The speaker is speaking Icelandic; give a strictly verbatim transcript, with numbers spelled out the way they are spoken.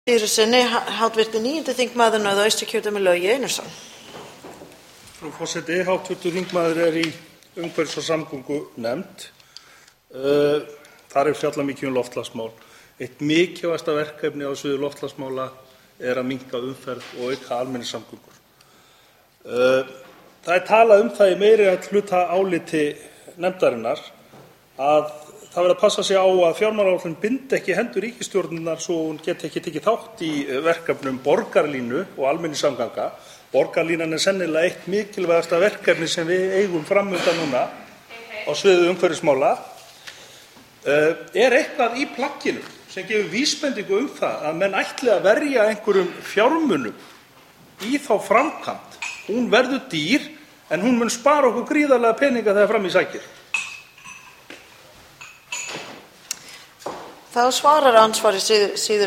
Síðru sinni háttvirtur níundi þingmaður Norðausturkjördæmi Logi Einarsson. Frú forseti, háttvirtur þingmaður er í umhverfis- og samgöngunefnd. Uh, þar er fjallað mikið um loftslagsmál. Eitt mikilvægasta verkefni á sviði loftslagsmála er að minnka umferð og auka almenningssamgöngur. Uh, það er talað um það í meiri hluta áliti nefndarinnar að það verður að passa sig á að fjármálaáætlun bindi ekki hendur ríkisstjórnarinnar svo hún geti ekki tekið þátt í verkefnum borgarlínu og almenningssamganga. Borgarlínan er sennilega eitt mikilvægasta verkefni sem við eigum fram undan núna á sviði umhverfismála. Uh, er eitthvað í plagginu sem gefur vísbendingu um það að menn ætli að verja einhverjum fjármunum í þá framkvæmd? Hún verður dýr en hún mun spara okkur gríðarlega peninga þegar fram í sækir. Þá svarar ansvari síður